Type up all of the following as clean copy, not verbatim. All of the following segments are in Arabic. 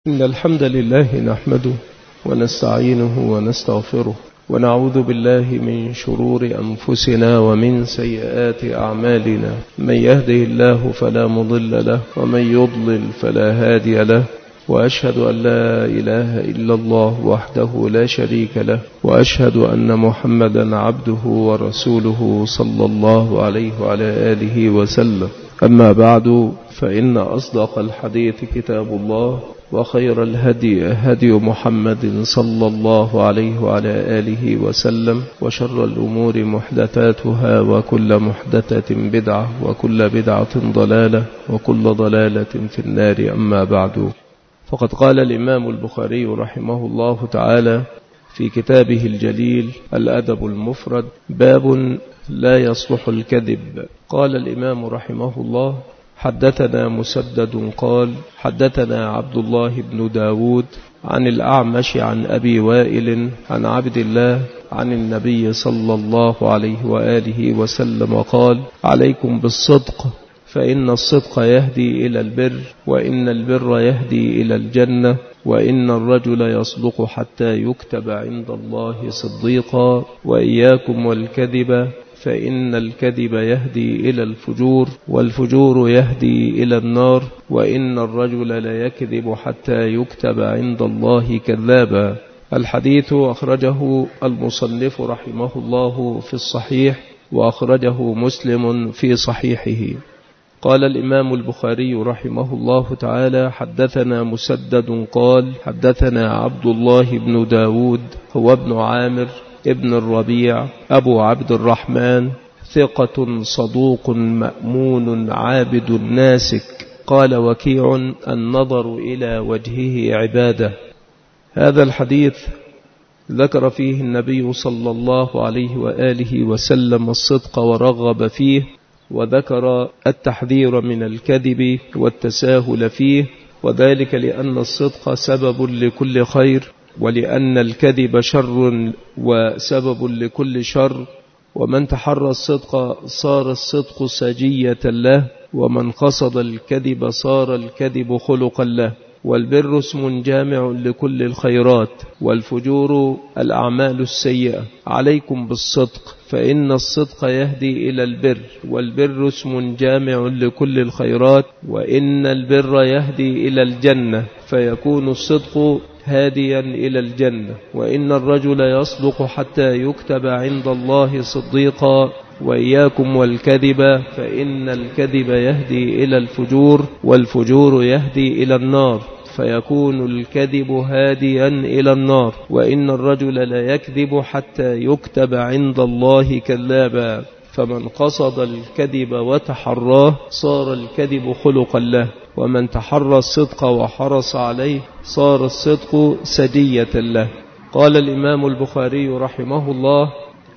إن الحمد لله نحمده ونستعينه ونستغفره ونعوذ بالله من شرور أنفسنا ومن سيئات أعمالنا. من يهده الله فلا مضل له ومن يضلل فلا هادي له، وأشهد أن لا إله إلا الله وحده لا شريك له، وأشهد أن محمدا عبده ورسوله صلى الله عليه وعلى آله وسلم. أما بعد، فإن أصدق الحديث كتاب الله، وخير الهدي هدي محمد صلى الله عليه وعلى آله وسلم، وشر الأمور محدثاتها، وكل محدثة بدعة، وكل بدعة ضلالة، وكل ضلالة في النار. أما بعد، فقد قال الإمام البخاري رحمه الله تعالى في كتابه الجليل الأدب المفرد: باب لا يصلح الكذب. قال الإمام رحمه الله: حدثنا مسدد قال حدثنا عبد الله بن داود عن الأعمش عن أبي وائل عن عبد الله عن النبي صلى الله عليه وآله وسلم قال: عليكم بالصدق، فإن الصدق يهدي إلى البر، وإن البر يهدي إلى الجنة، وإن الرجل يصدق حتى يكتب عند الله صديقا، وإياكم والكذب، فإن الكذب يهدي إلى الفجور، والفجور يهدي إلى النار، وإن الرجل لا يكذب حتى يكتب عند الله كذابا. الحديث أخرجه المصنف رحمه الله في الصحيح، وأخرجه مسلم في صحيحه. قال الإمام البخاري رحمه الله تعالى: حدثنا مسدد قال حدثنا عبد الله بن داود، هو ابن عامر ابن الربيع أبو عبد الرحمن، ثقة صدوق مأمون عابد ناسك. قال وكيع: النظر إلى وجهه عبادة. هذا الحديث ذكر فيه النبي صلى الله عليه وآله وسلم الصدق ورغب فيه، وذكر التحذير من الكذب والتساهل فيه، وذلك لأن الصدق سبب لكل خير، ولأن الكذب شر وسبب لكل شر. ومن تحرى الصدق صار الصدق سجية له، ومن قصد الكذب صار الكذب خلقا له. والبر اسم جامع لكل الخيرات، والفجور الأعمال السيئة. عليكم بالصدق، فإن الصدق يهدي إلى البر، والبر اسم جامع لكل الخيرات، وإن البر يهدي إلى الجنة، فيكون الصدق هاديا إلى الجنة، وإن الرجل يصدق حتى يكتب عند الله صديقا، وإياكم والكذب، فإن الكذب يهدي إلى الفجور، والفجور يهدي إلى النار، فيكون الكذب هاديا إلى النار، وإن الرجل لا يكذب حتى يكتب عند الله كذابا. فمن قصد الكذب وتحراه صار الكذب خلقا له، ومن تحرى الصدق وحرص عليه صار الصدق سجية له. قال الإمام البخاري رحمه الله: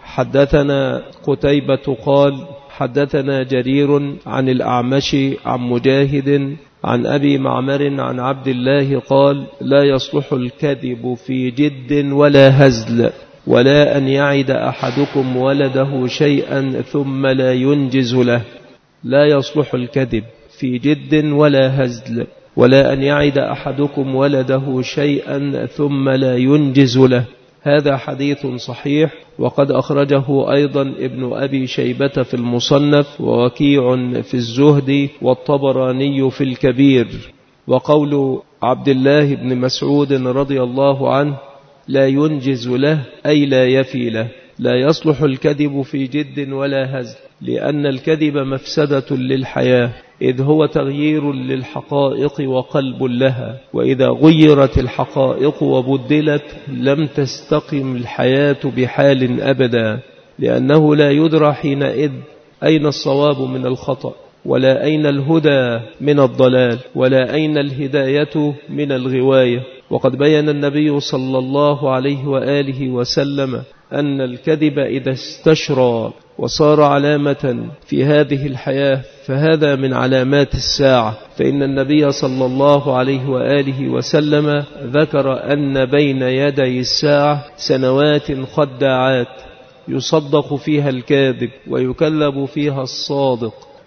حدثنا قتيبة قال حدثنا جرير عن الأعمش عن مجاهد عن أبي معمر عن عبد الله قال: لا يصلح الكذب في جد ولا هزل، ولا أن يعد أحدكم ولده شيئا ثم لا ينجز له. لا يصلح الكذب في جد ولا هزل، ولا أن يعد أحدكم ولده شيئا ثم لا ينجز له. هذا حديث صحيح، وقد أخرجه أيضا ابن أبي شيبة في المصنف، ووكيع في الزهد، والطبراني في الكبير. وقول عبد الله بن مسعود رضي الله عنه: لا ينجز له، أي لا يفي له. لا يصلح الكذب في جد ولا هزل، لأن الكذب مفسدة للحياة، إذ هو تغيير للحقائق وقلب لها، وإذا غيرت الحقائق وبدلت لم تستقم الحياة بحال أبدا، لأنه لا يدرى حينئذ أين الصواب من الخطأ، ولا أين الهدى من الضلال، ولا أين الهداية من الغواية. وقد بيّن النبي صلى الله عليه وآله وسلم أن الكذب إذا استشرى وصار علامة في هذه الحياة فهذا من علامات الساعة. فإن النبي صلى الله عليه وآله وسلم ذكر أن بين يدي الساعة سنوات خداعات، يصدق فيها الكاذب ويكذب فيها الصادق،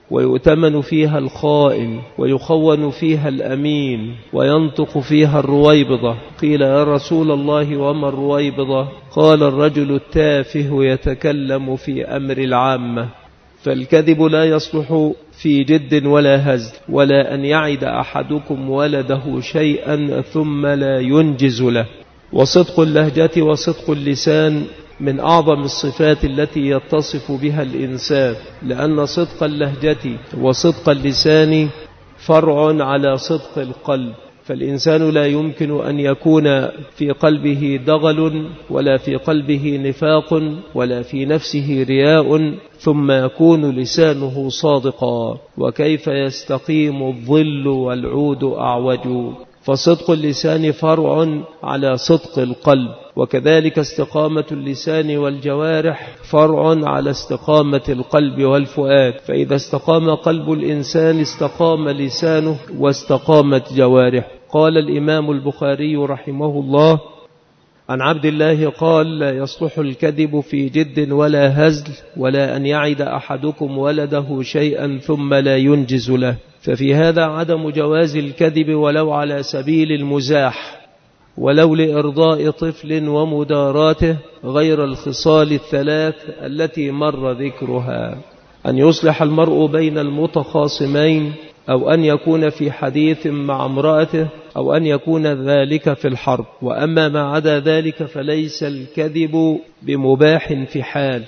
ويؤتمن فيها الخائن، ويخون فيها الأمين، وينطق فيها الرويبضة. قيل يا رسول الله وما الرويبضة؟ قال الرجل التافه يتكلم في أمر العامة. فالكذب لا يصلح في جد ولا هزل، ولا أن يعد أحدكم ولده شيئا ثم لا ينجز له. وصدق اللهجة وصدق اللسان من أعظم الصفات التي يتصف بها الإنسان، لأن صدق اللهجة وصدق اللسان فرع على صدق القلب. فالإنسان لا يمكن أن يكون في قلبه دغل، ولا في قلبه نفاق، ولا في نفسه رياء، ثم يكون لسانه صادقا. وكيف يستقيم الظل والعود أعوج؟ فصدق اللسان فرع على صدق القلب، وكذلك استقامة اللسان والجوارح فرع على استقامة القلب والفؤاد. فإذا استقام قلب الإنسان استقام لسانه واستقامت جوارحه. قال الإمام البخاري رحمه الله عن عبد الله قال: لا يصلح الكذب في جد ولا هزل، ولا أن يعد أحدكم ولده شيئا ثم لا ينجز له. ففي هذا عدم جواز الكذب ولو على سبيل المزاح، ولو لإرضاء طفل ومداراته، غير الخصال الثلاث التي مر ذكرها: أن يصلح المرء بين المتخاصمين، أو أن يكون في حديث مع امرأته، أو أن يكون ذلك في الحرب. وأما ما عدا ذلك فليس الكذب بمباح في حال.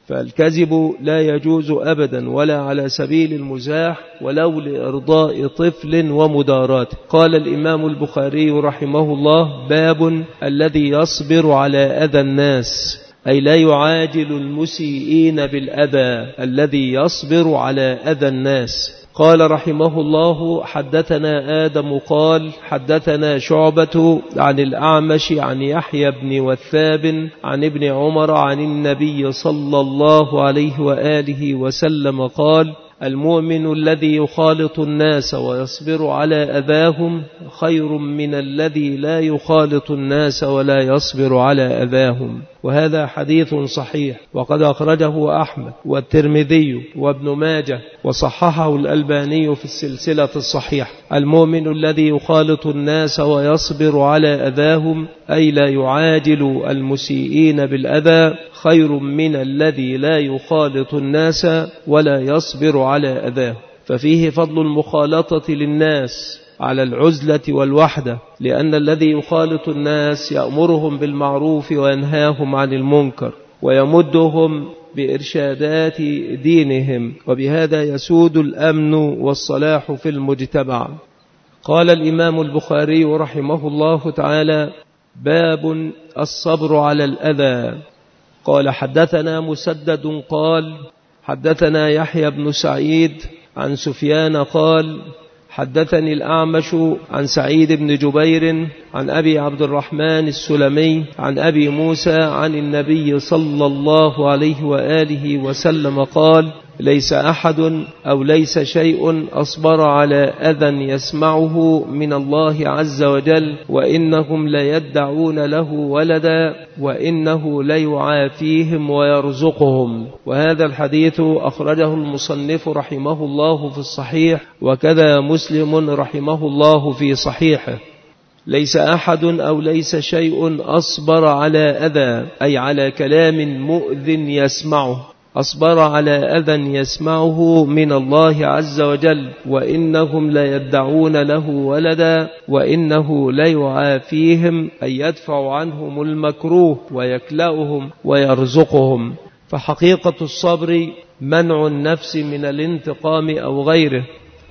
فالكذب لا يجوز أبدا ولا على سبيل المزاح، ولو لإرضاء طفل ومداراته. قال الإمام البخاري رحمه الله: باب الذي يصبر على أذى الناس، أي لا يعاجل المسيئين بالأذى، الذي يصبر على أذى الناس. قال رحمه الله: حدثنا آدم قال حدثنا شعبة عن الأعمش عن يحيى بن وثاب عن ابن عمر عن النبي صلى الله عليه وآله وسلم قال: المؤمن الذي يخالط الناس ويصبر على أذاهم خير من الذي لا يخالط الناس ولا يصبر على أذاهم. وهذا حديث صحيح، وقد أخرجه أحمد والترمذي وابن ماجه، وصححه الألباني في السلسلة الصحيحة. المؤمن الذي يخالط الناس ويصبر على أذاهم، أي لا يعاجل المسيئين بالأذى، خير من الذي لا يخالط الناس ولا يصبر على أذاه. ففيه فضل المخالطة للناس على العزلة والوحدة، لأن الذي يخالط الناس يأمرهم بالمعروف وينهاهم عن المنكر، ويمدهم بإرشادات دينهم، وبهذا يسود الأمن والصلاح في المجتمع. قال الإمام البخاري رحمه الله تعالى: باب الصبر على الأذى. قال حدثنا مسدد قال حدثنا يحيى بن سعيد عن سفيان قال حدثني الأعمش عن سعيد بن جبير عن أبي عبد الرحمن السلمي عن أبي موسى عن النبي صلى الله عليه وآله وسلم قال: ليس أحد أو ليس شيء أصبر على أذى يسمعه من الله عز وجل، وإنهم ليدعون له ولدا، وإنه ليعافيهم ويرزقهم. وهذا الحديث أخرجه المصنف رحمه الله في الصحيح، وكذا مسلم رحمه الله في صحيحه. ليس أحد أو ليس شيء أصبر على أذى، أي على كلام مؤذ يسمعه، أصبر على أذى يسمعه من الله عز وجل، وإنهم ليدعون له ولدا، وإنه ليعافيهم، أي يدفع عنهم المكروه ويكلأهم ويرزقهم. فحقيقة الصبر منع النفس من الانتقام أو غيره.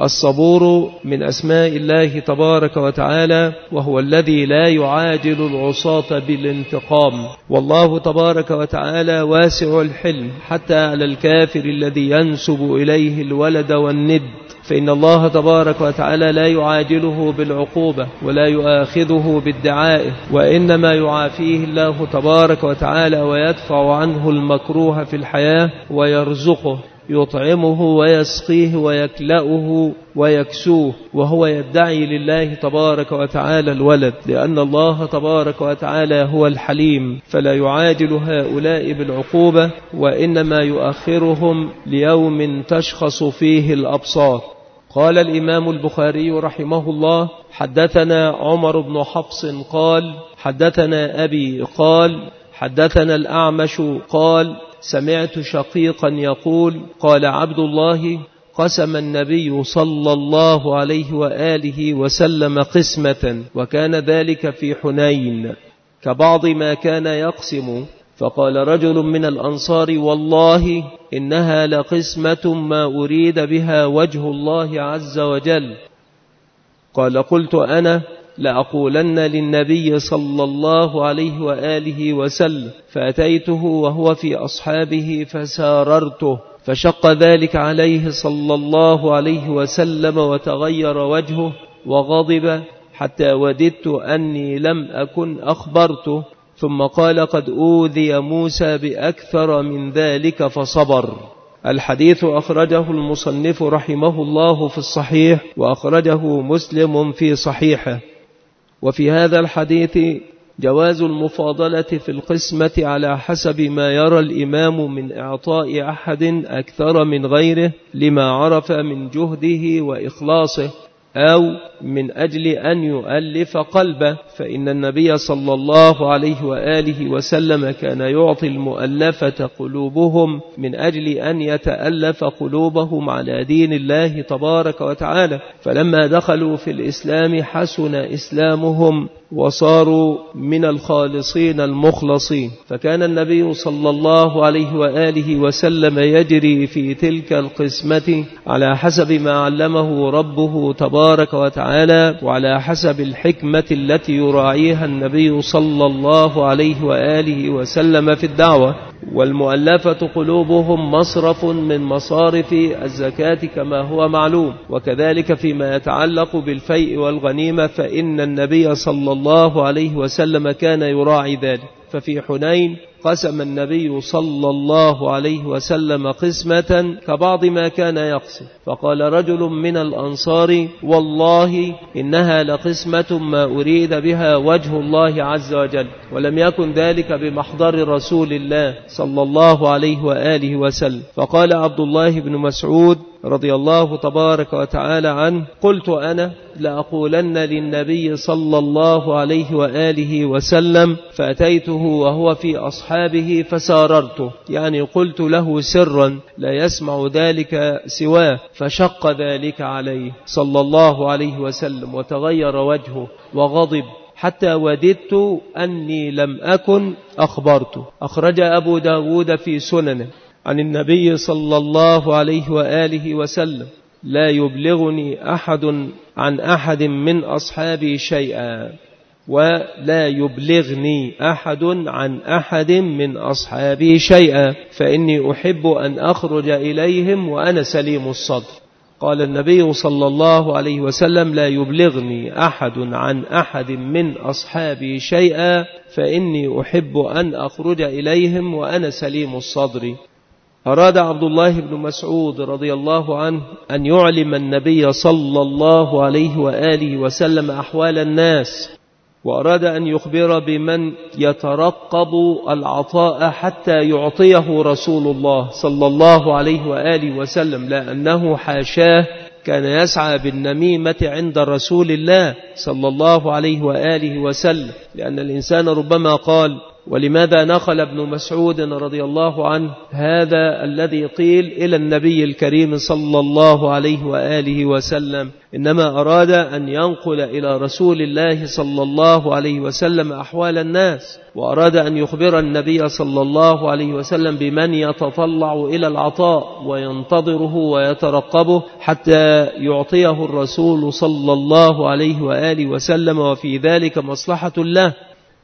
الصبور من أسماء الله تبارك وتعالى، وهو الذي لا يعاجل العصاة بالانتقام. والله تبارك وتعالى واسع الحلم حتى على الكافر الذي ينسب إليه الولد والند، فإن الله تبارك وتعالى لا يعاجله بالعقوبة ولا يؤاخذه بالدعائه، وإنما يعافيه الله تبارك وتعالى ويدفع عنه المكروه في الحياة ويرزقه. يطعمه ويسقيه ويكلأه ويكسوه، وهو يدعي لله تبارك وتعالى الولد، لأن الله تبارك وتعالى هو الحليم، فلا يعاجل هؤلاء بالعقوبة، وإنما يؤخرهم ليوم تشخص فيه الأبصار. قال الإمام البخاري رحمه الله: حدثنا عمر بن حفص قال: حدثنا أبي قال: حدثنا الأعمش قال: سمعت شقيقا يقول: قال عبد الله: قسم النبي صلى الله عليه وآله وسلم قسمة، وكان ذلك في حنين كبعض ما كان يقسم، فقال رجل من الأنصار: والله إنها لقسمة ما أريد بها وجه الله عز وجل. قال: قلت أنا لأقولن للنبي صلى الله عليه وآله وسلم، فأتيته وهو في أصحابه فساررته، فشق ذلك عليه صلى الله عليه وسلم، وتغير وجهه وغضب، حتى وددت أني لم أكن أخبرته. ثم قال: قد أوذي موسى بأكثر من ذلك فصبر. الحديث أخرجه المصنف رحمه الله في الصحيح، وأخرجه مسلم في صحيحه. وفي هذا الحديث جواز المفاضلة في القسمة على حسب ما يرى الإمام من إعطاء أحد أكثر من غيره لما عرف من جهده وإخلاصه، أو من أجل أن يؤلف قلبه، فإن النبي صلى الله عليه وآله وسلم كان يعطي المؤلفة قلوبهم من أجل أن يتألف قلوبهم على دين الله تبارك وتعالى، فلما دخلوا في الإسلام حسن إسلامهم وصاروا من الخالصين المخلصين. فكان النبي صلى الله عليه وآله وسلم يجري في تلك القسمة على حسب ما علمه ربه تبارك وتعالى، وعلى حسب الحكمة التي يراعيها النبي صلى الله عليه وآله وسلم في الدعوة. والمؤلفة قلوبهم مصرف من مصارف الزكاة كما هو معلوم، وكذلك فيما يتعلق بالفيء والغنيمة، فإن النبي صلى الله عليه وسلم كان يراعي ذلك. ففي حنين قسم النبي صلى الله عليه وسلم قسمة كبعض ما كان يقسم، فقال رجل من الأنصار: والله إنها لقسمة ما أريد بها وجه الله عز وجل، ولم يكن ذلك بمحضر رسول الله صلى الله عليه وآله وسلم. فقال عبد الله بن مسعود رضي الله تبارك وتعالى عنه: قلت أنا لأقولن للنبي صلى الله عليه وآله وسلم، فأتيته وهو في أصحابه فساررته، يعني قلت له سرا لا يسمع ذلك سواه، فشق ذلك عليه صلى الله عليه وسلم، وتغير وجهه وغضب، حتى وددت أني لم أكن أخبرته. أخرج أبو داود في سننه عن النبي صلى الله عليه وآله وسلم: لا يبلغني أحد عن أحد من أصحابي شيئا، ولا يبلغني أحد عن أحد من أصحابي شيئا، فإني أحب أن أخرج إليهم وأنا سليم الصدر. قال النبي صلى الله عليه وسلم: لا يبلغني أحد عن أحد من أصحابي شيئا، فإني أحب أن أخرج إليهم وأنا سليم الصدر. أراد عبد الله بن مسعود رضي الله عنه أن يعلم النبي صلى الله عليه وآله وسلم أحوال الناس، وأراد أن يخبر بمن يترقب العطاء حتى يعطيه رسول الله صلى الله عليه وآله وسلم، لأنه حاشاه كان يسعى بالنميمة عند رسول الله صلى الله عليه وآله وسلم، لأن الإنسان ربما قال: ولماذا نقل ابن مسعود رضي الله عنه هذا الذي قيل إلى النبي الكريم صلى الله عليه وآله وسلم؟ إنما أراد أن ينقل إلى رسول الله صلى الله عليه وسلم أحوال الناس، وأراد أن يخبر النبي صلى الله عليه وسلم بمن يتطلع إلى العطاء وينتظره ويترقبه حتى يعطيه الرسول صلى الله عليه وآله وسلم، وفي ذلك مصلحة له.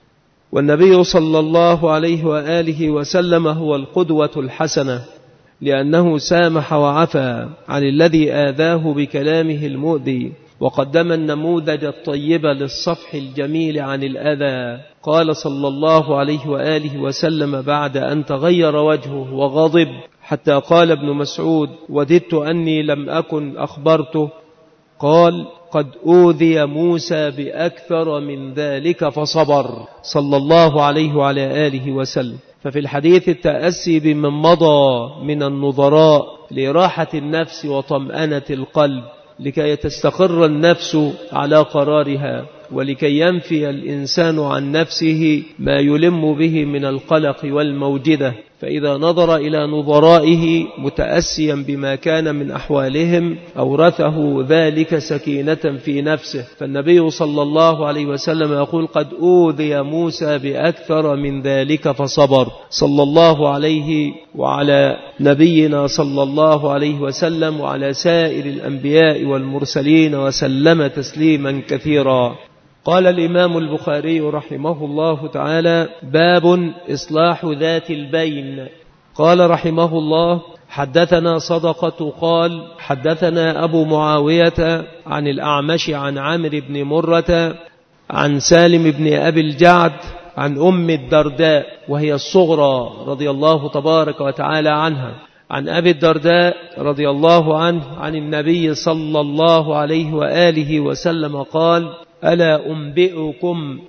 والنبي صلى الله عليه وآله وسلم هو القدوة الحسنة، لأنه سامح وعفى عن الذي آذاه بكلامه المؤذي، وقدم النموذج الطيب للصفح الجميل عن الأذى. قال صلى الله عليه وآله وسلم بعد أن تغير وجهه وغضب: حتى قال ابن مسعود: وددت أني لم أكن أخبرته. قال: قد أوذي موسى بأكثر من ذلك فصبر، صلى الله عليه وعلى آله وسلم. ففي الحديث التأسي بمن مضى من النظراء لراحة النفس وطمأنة القلب، لكي تستقر النفس على قرارها، ولكي ينفي الإنسان عن نفسه ما يلم به من القلق والموجدة. فإذا نظر إلى نظرائه متأسيا بما كان من أحوالهم أورثه ذلك سكينة في نفسه. فالنبي صلى الله عليه وسلم يقول: قد أوذي موسى بأكثر من ذلك فصبر، صلى الله عليه وعلى نبينا صلى الله عليه وسلم وعلى سائر الأنبياء والمرسلين وسلم تسليما كثيرا. قال الإمام البخاري رحمه الله تعالى: باب إصلاح ذات البين. قال رحمه الله: حدثنا صدقة قال حدثنا أبو معاوية عن الأعمش عن عامر بن مرة عن سالم بن أبي الجعد عن أم الدرداء وهي الصغرى رضي الله تبارك وتعالى عنها، عن أبي الدرداء رضي الله عنه عن النبي صلى الله عليه وآله وسلم قال: ألا أنبئكم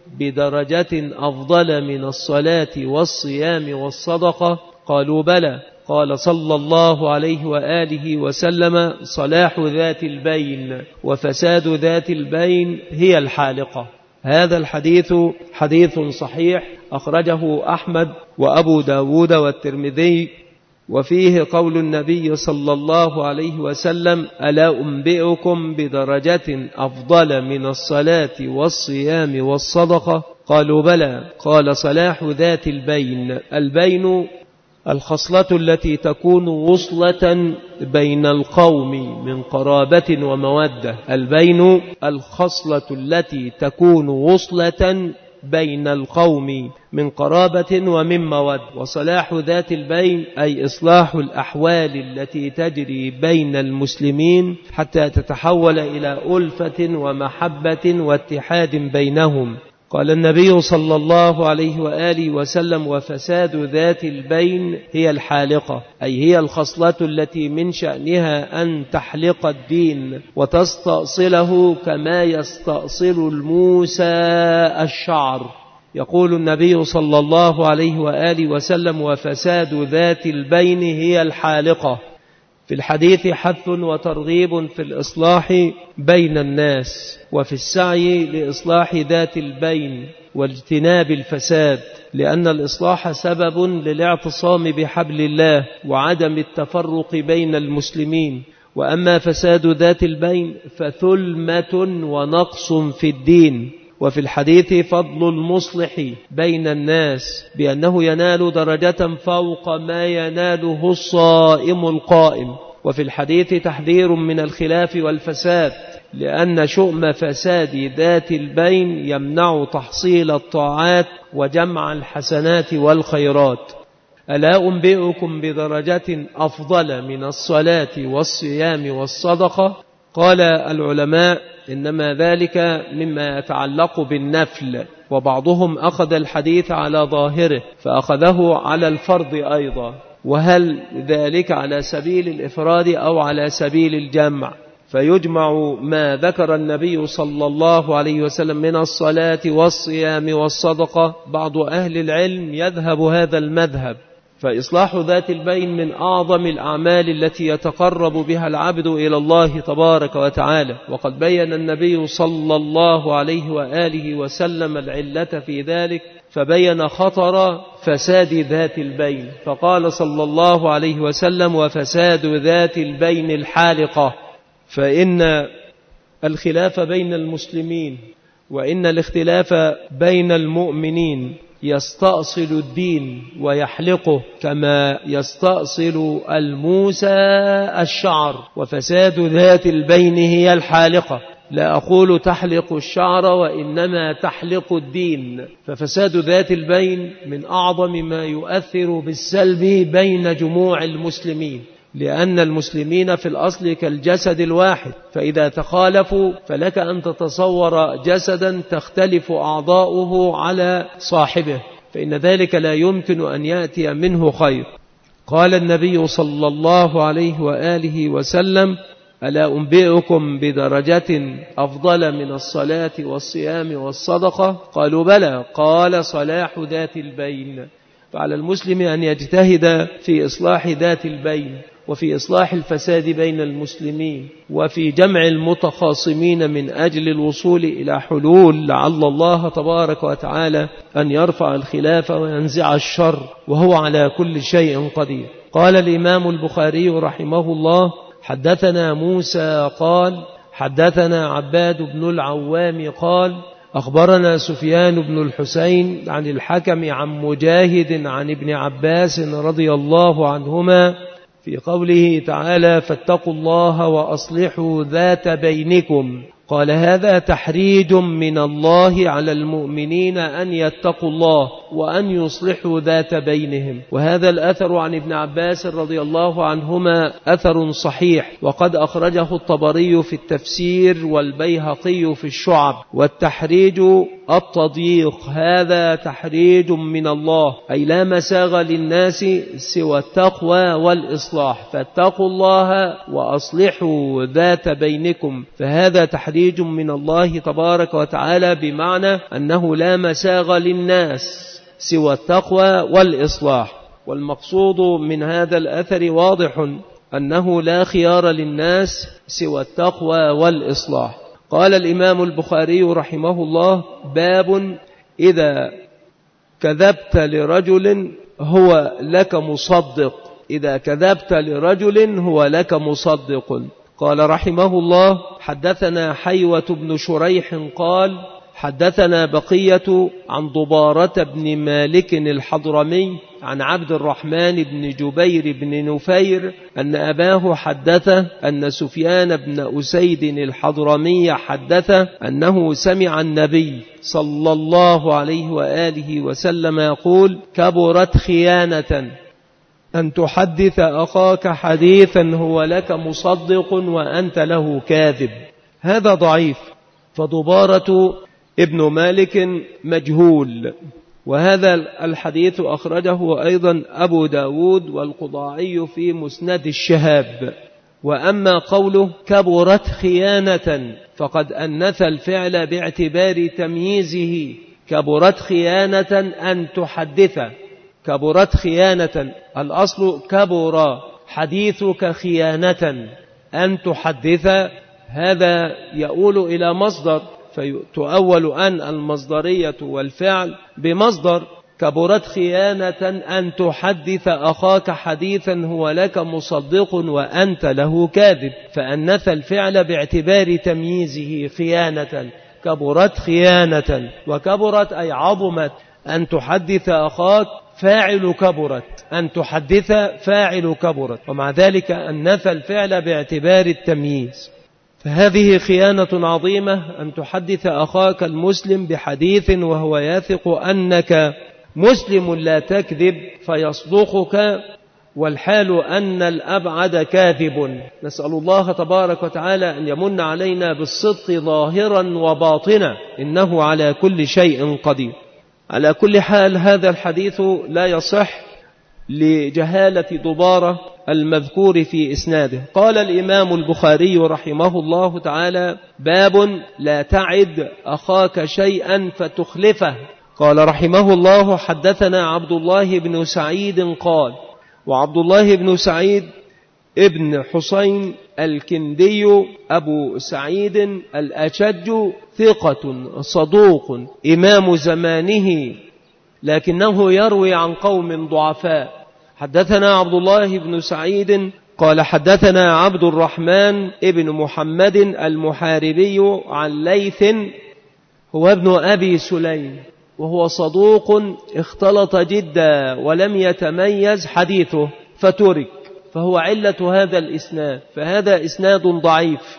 بدرجة أفضل من الصلاة والصيام والصدقة؟ قالوا: بلى. قال صلى الله عليه وآله وسلم: صلاح ذات البين وفساد ذات البين هي الحالقة. هذا الحديث حديث صحيح أخرجه أحمد وأبو داود والترمذي، وفيه قول النبي صلى الله عليه وسلم: ألا أنبئكم بدرجة أفضل من الصلاة والصيام والصدقة؟ قالوا: بلى. قال: صلاح ذات البين. البين الخصلة التي تكون وصلة بين القوم من قرابة ومودة. البين الخصلة التي تكون وصلة بين القوم من قرابة ومن مود. وصلاح ذات البين أي إصلاح الأحوال التي تجري بين المسلمين حتى تتحول إلى ألفة ومحبة واتحاد بينهم. قال النبي صلى الله عليه وآله وسلم: وفساد ذات البين هي الحالقة، أي هي الخصلة التي من شأنها أن تحلق الدين وتستأصله كما يستأصل الموسى الشعر. يقول النبي صلى الله عليه وآله وسلم: وفساد ذات البين هي الحالقة. في الحديث حث وترغيب في الإصلاح بين الناس وفي السعي لإصلاح ذات البين واجتناب الفساد، لأن الإصلاح سبب للاعتصام بحبل الله وعدم التفرق بين المسلمين. وأما فساد ذات البين فثلمة ونقص في الدين. وفي الحديث فضل المصلح بين الناس بأنه ينال درجة فوق ما يناله الصائم القائم. وفي الحديث تحذير من الخلاف والفساد، لأن شؤم فساد ذات البين يمنع تحصيل الطاعات وجمع الحسنات والخيرات. ألا أنبئكم بدرجة أفضل من الصلاة والصيام والصدقة؟ قال العلماء: إنما ذلك مما يتعلق بالنفل، وبعضهم أخذ الحديث على ظاهره فأخذه على الفرض أيضا. وهل ذلك على سبيل الإفراد أو على سبيل الجمع؟ فيجمع ما ذكر النبي صلى الله عليه وسلم من الصلاة والصيام والصدقة. بعض أهل العلم يذهب هذا المذهب، فإصلاح ذات البين من أعظم الأعمال التي يتقرب بها العبد إلى الله تبارك وتعالى. وقد بين النبي صلى الله عليه وآله وسلم العلة في ذلك، فبين خطر فساد ذات البين، فقال صلى الله عليه وسلم: وفساد ذات البين الحالقة. فإن الخلاف بين المسلمين وإن الاختلاف بين المؤمنين يستأصل الدين ويحلقه كما يستأصل الموسى الشعر. وفساد ذات البين هي الحالقة. لا أقول تحلق الشعر، وإنما تحلق الدين. ففساد ذات البين من أعظم ما يؤثر بالسلب بين جموع المسلمين، لأن المسلمين في الأصل كالجسد الواحد، فإذا تخالفوا فلك أن تتصور جسدا تختلف أعضاؤه على صاحبه، فإن ذلك لا يمكن أن يأتي منه خير. قال النبي صلى الله عليه وآله وسلم: ألا أنبئكم بدرجة أفضل من الصلاة والصيام والصدقة؟ قالوا: بلى. قال: صلاح ذات البين. فعلى المسلم أن يجتهد في إصلاح ذات البين، وفي إصلاح الفساد بين المسلمين، وفي جمع المتخاصمين من أجل الوصول إلى حلول، لعل الله تبارك وتعالى أن يرفع الخلاف وينزع الشر، وهو على كل شيء قدير. قال الإمام البخاري رحمه الله: حدثنا موسى قال: حدثنا عباد بن العوام قال: أخبرنا سفيان بن الحسين عن الحكم عن مجاهد عن ابن عباس رضي الله عنهما في قوله تعالى: فاتقوا الله وأصلحوا ذات بينكم. قال: هذا تحريج من الله على المؤمنين أن يتقوا الله وأن يصلحوا ذات بينهم. وهذا الأثر عن ابن عباس رضي الله عنهما أثر صحيح، وقد أخرجه الطبري في التفسير والبيهقي في الشعب. والتحريج التضييق، هذا تحريج من الله، أي لا مساغ للناس سوى التقوى والإصلاح، فاتقوا الله وأصلحوا ذات بينكم. فهذا تحريج من الله تبارك وتعالى، بمعنى أنه لا مساغ للناس سوى التقوى والإصلاح. والمقصود من هذا الأثر واضح، أنه لا خيار للناس سوى التقوى والإصلاح. قال الإمام البخاري رحمه الله: باب إذا كذبت لرجل هو لك مصدق. إذا كذبت لرجل هو لك مصدق. قال رحمه الله: حدثنا حيوة بن شريح قال: حدثنا بقية عن ضبارة بن مالك الحضرمي عن عبد الرحمن بن جبير بن نفير أن أباه حدثه أن سفيان بن أسيد الحضرمي حدثه أنه سمع النبي صلى الله عليه وآله وسلم يقول: كبرت خيانة أن تحدث أخاك حديثا هو لك مصدق وأنت له كاذب. هذا ضعيف، فضبارة ابن مالك مجهول. وهذا الحديث أخرجه أيضا أبو داود والقضاعي في مسند الشهاب. وأما قوله كبرت خيانة فقد أنث الفعل باعتبار تمييزه. كبرت خيانة أن تحدث، كبرت خيانة، الأصل كبر حديثك خيانة أن تحدث، هذا يؤول إلى مصدر، فتؤول أن المصدرية والفعل بمصدر. كبرت خيانة أن تحدث أخاك حديثا هو لك مصدق وأنت له كاذب، فأنث الفعل باعتبار تمييزه خيانة. كبرت خيانة، وكبرت أي عظمت. أن تحدث أخاك فاعل كبرت، أن تحدث فاعل كبرت، ومع ذلك أنث الفعل باعتبار التمييز. فهذه خيانة عظيمة، أن تحدث أخاك المسلم بحديث وهو يثق أنك مسلم لا تكذب فيصدقك، والحال أن الأبعد كاذب. نسأل الله تبارك وتعالى أن يمن علينا بالصدق ظاهرا وباطنا، إنه على كل شيء قدير. على كل حال هذا الحديث لا يصح لجهالة ضبارة المذكور في إسناده. قال الإمام البخاري رحمه الله تعالى: باب لا تعد أخاك شيئا فتخلفه. قال رحمه الله: حدثنا عبد الله بن سعيد قال، وعبد الله بن سعيد ابن حسين الكندي أبو سعيد الأشج ثقة صدوق إمام زمانه، لكنه يروي عن قوم ضعفاء. حدثنا عبد الله بن سعيد قال: حدثنا عبد الرحمن ابن محمد المحاربي عن ليث هو ابن أبي سليم، وهو صدوق اختلط جدا ولم يتميز حديثه فترك، فهو علة هذا الإسناد، فهذا إسناد ضعيف.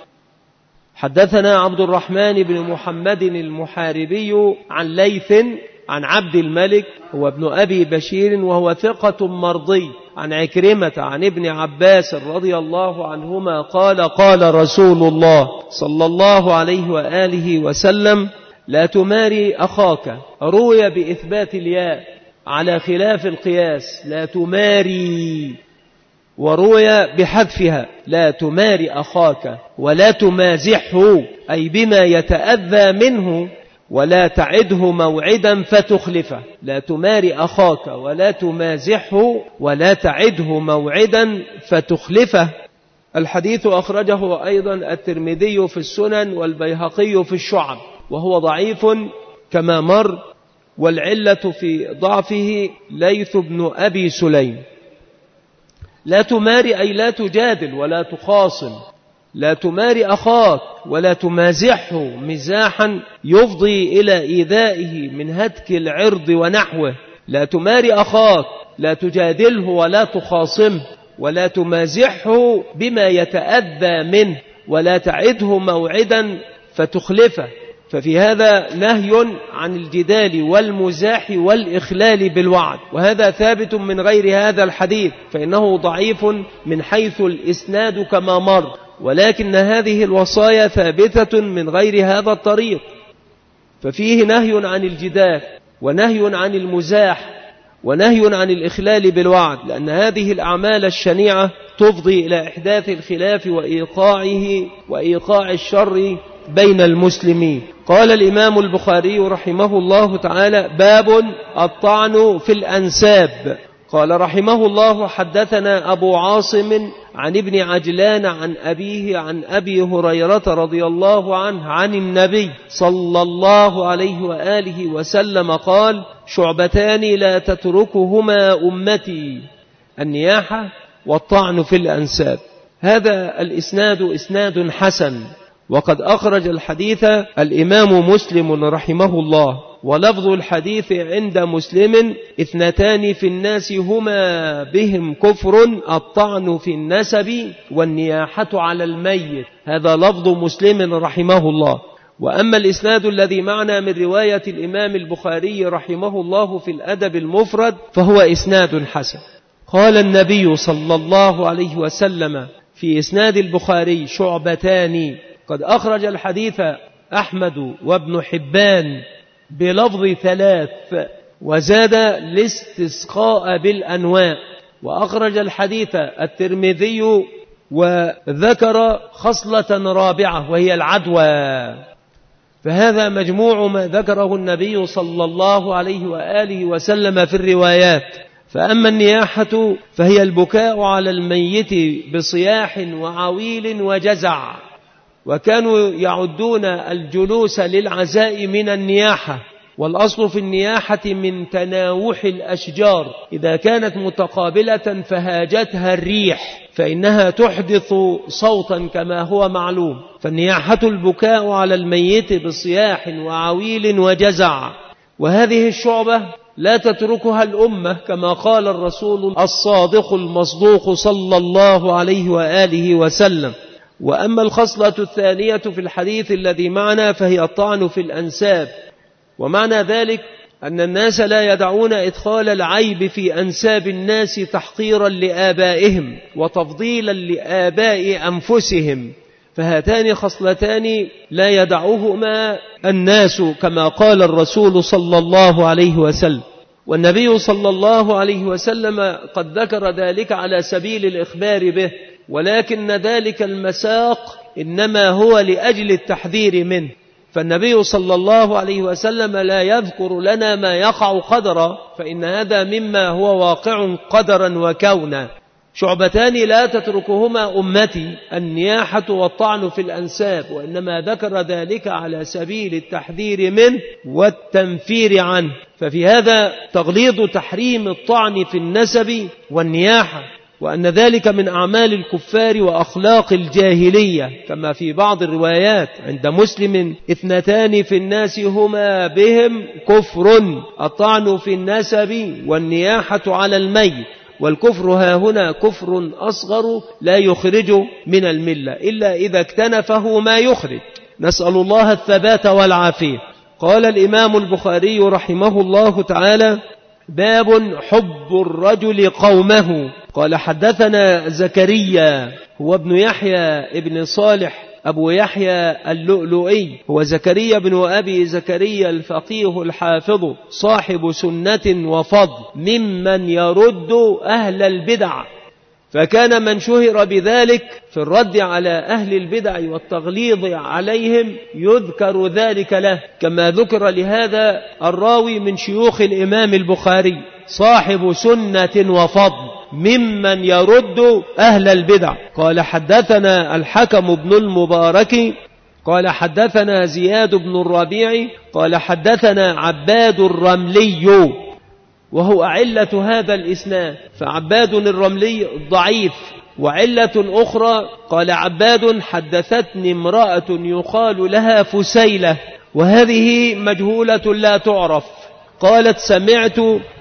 حدثنا عبد الرحمن بن محمد المحاربي عن ليث عن عبد الملك هو ابن أبي بشير وهو ثقة مرضي عن عكرمة عن ابن عباس رضي الله عنهما قال: قال رسول الله صلى الله عليه وآله وسلم: لا تماري أخاك. روي بإثبات الياء، على خلاف القياس لا تماري، وروي بحذفها لا تماري أخاك ولا تمازحه، أي بما يتأذى منه، ولا تعده موعدا فتخلفه. لا تماري أخاك ولا تمازحه ولا تعده موعدا فتخلفه. الحديث أخرجه أيضا الترمذي في السنن والبيهقي في الشعب، وهو ضعيف كما مر، والعلة في ضعفه ليث بن أبي سليم. لا تماري أي لا تجادل ولا تخاصم. لا تماري أخاك ولا تمازحه مزاحا يفضي إلى إيذائه من هتك العرض ونحوه. لا تماري أخاك، لا تجادله ولا تخاصمه ولا تمازحه بما يتأذى منه، ولا تعده موعدا فتخلفه. ففي هذا نهي عن الجدال والمزاح والإخلال بالوعد، وهذا ثابت من غير هذا الحديث، فإنه ضعيف من حيث الإسناد كما مر، ولكن هذه الوصايا ثابتة من غير هذا الطريق. ففيه نهي عن الجدال ونهي عن المزاح ونهي عن الإخلال بالوعد، لأن هذه الأعمال الشنيعة تفضي إلى إحداث الخلاف وإيقاع الشر بين المسلمين. قال الإمام البخاري رحمه الله تعالى: باب الطعن في الأنساب. قال رحمه الله: حدثنا أبو عاصم عن ابن عجلان عن أبيه عن أبي هريرة رضي الله عنه عن النبي صلى الله عليه وآله وسلم قال: شعبتان لا تتركهما أمتي، النياحة والطعن في الأنساب. هذا الإسناد إسناد حسن، وقد أخرج الحديث الإمام مسلم رحمه الله، ولفظ الحديث عند مسلم: اثنتان في الناس هما بهم كفر، الطعن في النسب والنياحة على الميت. هذا لفظ مسلم رحمه الله. وأما الإسناد الذي معنا من رواية الإمام البخاري رحمه الله في الأدب المفرد فهو إسناد حسن. قال النبي صلى الله عليه وسلم في إسناد البخاري: شعبتان. قد أخرج الحديث أحمد وابن حبان بلفظ 3، وزاد الاستسقاء بالأنواع. وأخرج الحديث الترمذي وذكر خصلة رابعة وهي العدوى. فهذا مجموع ما ذكره النبي صلى الله عليه وآله وسلم في الروايات. فأما النياحة فهي البكاء على الميت بصياح وعويل وجزع، وكانوا يعدون الجلوس للعزاء من النياحة. والأصل في النياحة من تناوح الأشجار، إذا كانت متقابلة فهاجتها الريح فإنها تحدث صوتا كما هو معلوم. فالنياحة البكاء على الميت بصياح وعويل وجزع. وهذه الشعبة لا تتركها الأمة كما قال الرسول الصادق المصدوق صلى الله عليه وآله وسلم. وأما الخصلة الثانية في الحديث الذي معنا فهي الطعن في الأنساب. ومعنى ذلك أن الناس لا يدعون إدخال العيب في أنساب الناس تحقيرا لآبائهم وتفضيلا لآباء أنفسهم، فهاتان خصلتان لا يدعوهما الناس كما قال الرسول صلى الله عليه وسلم. والنبي صلى الله عليه وسلم قد ذكر ذلك على سبيل الإخبار به، ولكن ذلك المساق إنما هو لأجل التحذير منه. فالنبي صلى الله عليه وسلم لا يذكر لنا ما يقع قدرا، فإن هذا مما هو واقع قدرا وكونا. شعبتان لا تتركهما أمتي، النياحة والطعن في الأنساب، وإنما ذكر ذلك على سبيل التحذير منه والتنفير عنه. ففي هذا تغليظ تحريم الطعن في النسب والنياحة، وأن ذلك من أعمال الكفار وأخلاق الجاهلية، كما في بعض الروايات عند مسلم: اثنتان في الناس هما بهم كفر، الطعن في النسب والنياحة على الميت. والكفر ها هنا كفر أصغر لا يخرج من الملة إلا إذا اكتنفه ما يخرج، نسأل الله الثبات والعافية. قال الإمام البخاري رحمه الله تعالى: باب حب الرجل قومه. قال حدثنا زكريا هو ابن يحيى ابن صالح أبو يحيى اللؤلؤي، هو زكريا بن أبي زكريا الفقيه الحافظ صاحب سنة وفضل ممن يرد أهل البدع، فكان من شهر بذلك في الرد على أهل البدع والتغليظ عليهم يذكر ذلك له، كما ذكر لهذا الراوي من شيوخ الإمام البخاري صاحب سنة وفضل ممن يرد أهل البدع. قال حدثنا الحكم بن المبارك قال حدثنا زياد بن الربيع قال حدثنا عباد الرملي، وهو علة هذا الإسناد، فعباد الرملي ضعيف. وعلة أخرى قال عباد حدثتني امرأة يقال لها فسيلة، وهذه مجهولة لا تعرف. قالت سمعت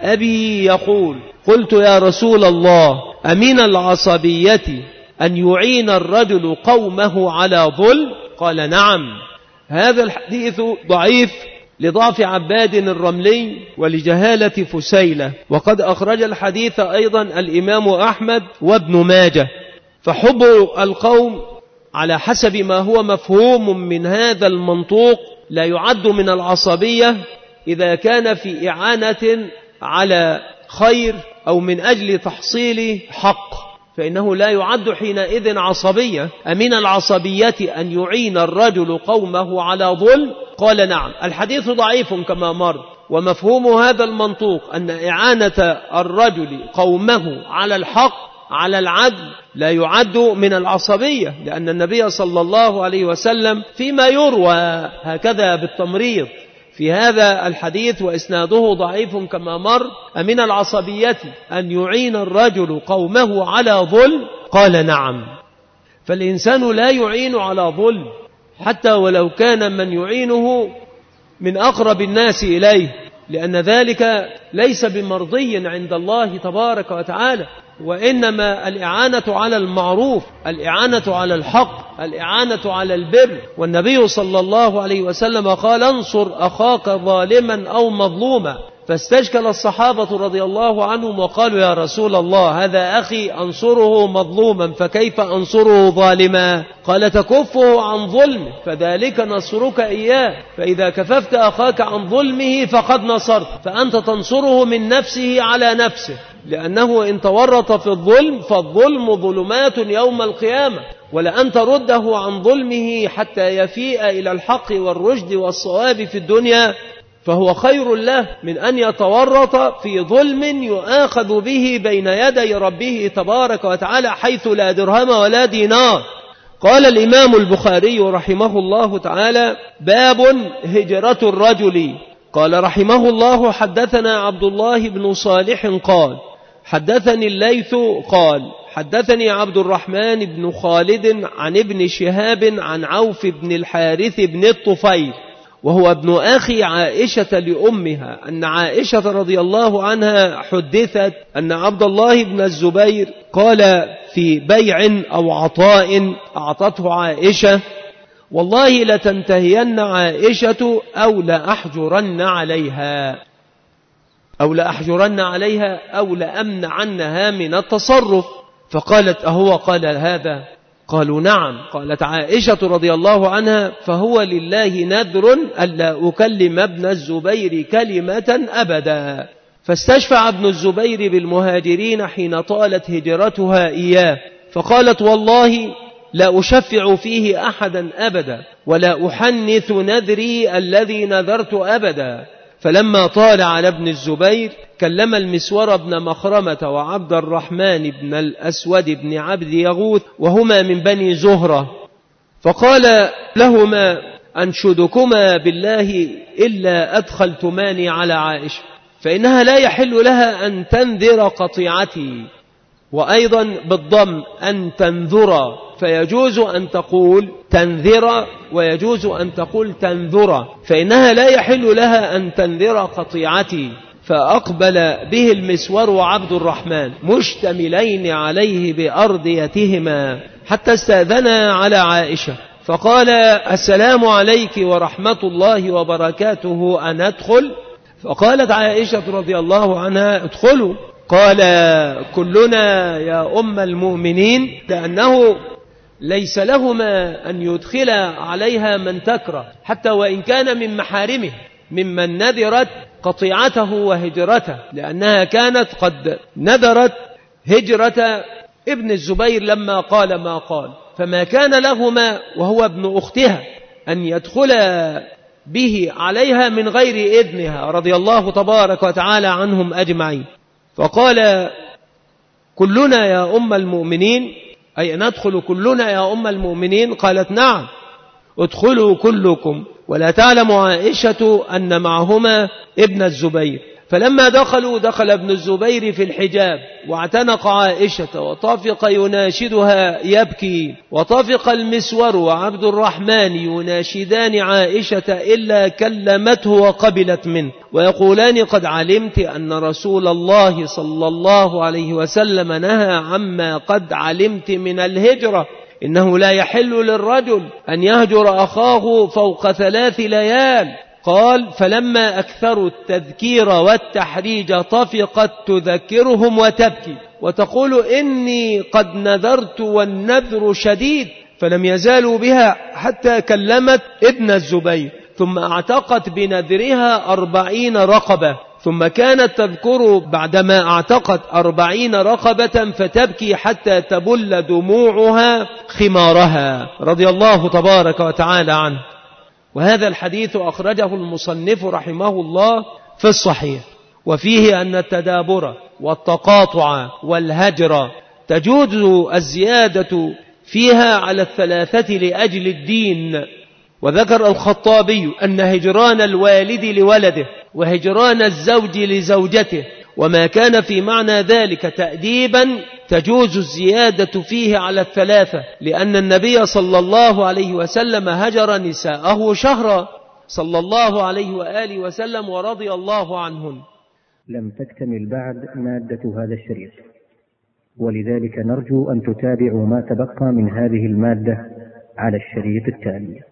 أبي يقول قلت يا رسول الله أمن العصبية أن يعين الرجل قومه على ظلم؟ قال نعم. هذا الحديث ضعيف لضعف عباد الرملي ولجهالة فسيلة، وقد أخرج الحديث أيضا الإمام أحمد وابن ماجه. فحب القوم على حسب ما هو مفهوم من هذا المنطوق لا يعد من العصبية إذا كان في إعانة على خير أو من أجل تحصيل حق، فإنه لا يعد حينئذ عصبية. أمن العصبية أن يعين الرجل قومه على ظلم؟ قال نعم. الحديث ضعيف كما مر، ومفهوم هذا المنطوق أن إعانة الرجل قومه على الحق على العدل لا يعد من العصبية، لأن النبي صلى الله عليه وسلم فيما يروى هكذا بالتمريض في هذا الحديث وإسناده ضعيف كما مر: أمن العصبية أن يعين الرجل قومه على ظلم؟ قال نعم. فالإنسان لا يعين على ظلم حتى ولو كان من يعينه من أقرب الناس إليه، لأن ذلك ليس بمرضي عند الله تبارك وتعالى، وإنما الإعانة على المعروف، الإعانة على الحق، الإعانة على البر. والنبي صلى الله عليه وسلم قال: انصر أخاك ظالما أو مظلوما. فاستشكل الصحابة رضي الله عنهم وقالوا: يا رسول الله، هذا أخي أنصره مظلوما فكيف أنصره ظالما؟ قال: تكفه عن ظلمه فذلك نصرك إياه، فإذا كففت أخاك عن ظلمه فقد نصرت، فأنت تنصره من نفسه على نفسه، لأنه إن تورط في الظلم فالظلم ظلمات يوم القيامة، ولأن ترده عن ظلمه حتى يفيء إلى الحق والرشد والصواب في الدنيا فهو خير له من أن يتورط في ظلم يؤاخذ به بين يدي ربه تبارك وتعالى حيث لا درهم ولا دينار. قال الإمام البخاري رحمه الله تعالى: باب هجرة الرجل. قال رحمه الله: حدثنا عبد الله بن صالح قال حدثني الليث قال حدثني عبد الرحمن بن خالد عن ابن شهاب عن عوف بن الحارث بن الطفيل، وهو ابن أخي عائشة لأمها، أن عائشة رضي الله عنها حدثت أن عبد الله بن الزبير قال في بيع أو عطاء أعطته عائشة: والله لتنتهين عائشة أو لأحجرن عليها أو لأمنعنها من التصرف. فقالت: أهو قال هذا؟ قالوا: نعم. قالت عائشة رضي الله عنها: فهو لله نذر ألا أكلم ابن الزبير كلمة أبدا. فاستشفع ابن الزبير بالمهاجرين حين طالت هجرتها إياه، فقالت: والله لا أشفع فيه أحدا أبدا ولا أحنث نذري الذي نذرت أبدا. فلما طال على ابن الزبير كلم المسور بن مخرمة وعبد الرحمن بن الأسود بن عبد يغوث، وهما من بني زهرة، فقال لهما: أنشدكما بالله إلا أدخلتماني على عائشة، فإنها لا يحل لها أن تنذر قطيعتي. وأيضا بالضم أن تنذر، فيجوز أن تقول تنذر ويجوز أن تقول تنذر، فإنها لا يحل لها أن تنذر قطيعتي. فأقبل به المسور وعبد الرحمن مشتملين عليه بأرديتهما حتى استأذنا على عائشة، فقال: السلام عليك ورحمة الله وبركاته، أن أدخل؟ فقالت عائشة رضي الله عنها: ادخلوا. قال: كلنا يا أم المؤمنين، لأنه ليس لهما أن يدخل عليها من تكره حتى وإن كان من محارمه ممن نذرت قطيعته وهجرته، لأنها كانت قد نذرت هجرة ابن الزبير لما قال ما قال، فما كان لهما وهو ابن أختها أن يدخل به عليها من غير إذنها رضي الله تبارك وتعالى عنهم أجمعين. فقال كلنا يا أم المؤمنين، أي ندخل كلنا يا أم المؤمنين؟ قالت نعم ادخلوا كلكم، ولا تعلم عائشة أن معهما ابن الزبير. فلما دخل ابن الزبير في الحجاب واعتنق عائشة وطافق يناشدها يبكي، وطافق المسور وعبد الرحمن يناشدان عائشة إلا كلمته وقبلت منه ويقولان قد علمت أن رسول الله صلى الله عليه وسلم نهى عما قد علمت من الهجرة، إنه لا يحل للرجل أن يهجر أخاه فوق 3 ليال. قال فلما أكثروا التذكير والتحريج طفقت تذكرهم وتبكي وتقول إني قد نذرت والنذر شديد، فلم يزالوا بها حتى كلمت ابن الزبير، ثم اعتقت بنذرها 40 رقبة، ثم كانت تذكر بعدما اعتقت 40 رقبة فتبكي حتى تبل دموعها خمارها رضي الله تبارك وتعالى عنه. وهذا الحديث أخرجه المصنف رحمه الله في الصحيح، وفيه أن التدابر والتقاطع والهجر تجوز الزيادة فيها على 3 لأجل الدين. وذكر الخطابي أن هجران الوالد لولده وهجران الزوج لزوجته وما كان في معنى ذلك تأديبا تجوز الزيادة فيه على 3، لأن النبي صلى الله عليه وسلم هجر نساءه شهرا صلى الله عليه وآله وسلم ورضي الله عنهن. لم تكتمل بعد مادة هذا الشريط، ولذلك نرجو أن تتابعوا ما تبقى من هذه المادة على الشريط التالي.